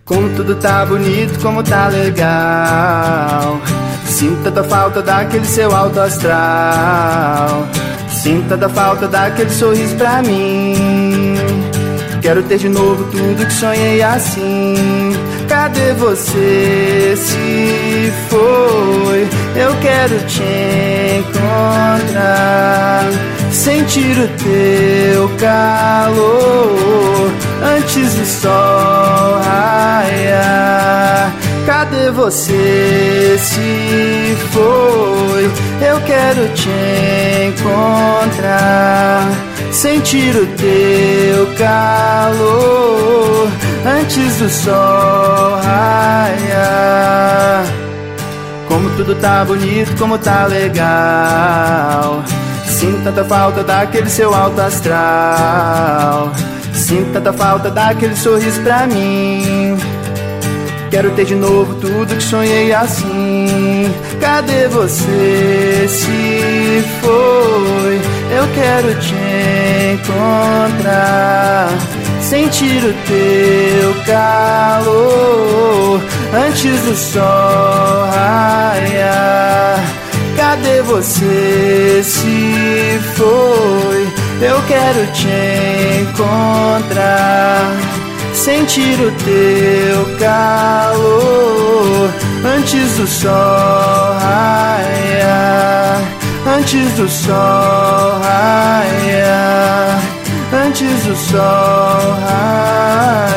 Como tudo tá bonito, como tá legal. Sinto tanta falta daquele seu alto astral. Sinto tanta falta daquele sorriso pra mim. Quero ter de novo tudo que sonhei assim. Cadê você? Se foi, eu quero te encontrar. Sentir o teu calor antes do sol raiar. Cadê você? Se foi, eu quero te encontrar. Sentir o teu calor antes do sol raiar. Como tudo tá bonito, como tá legal. Sinto tanta falta daquele seu alto astral. Sinto tanta falta daquele sorriso pra mim. Quero ter de novo tudo que sonhei assim. Cadê você? Se foi, eu quero te encontrar. Sentir o teu calor antes do sol raiar. Cadê você? Se foi, eu quero te encontrar. Sentir o teu calor antes do sol raiar. Antes do sol raiar. Antes do sol raiar.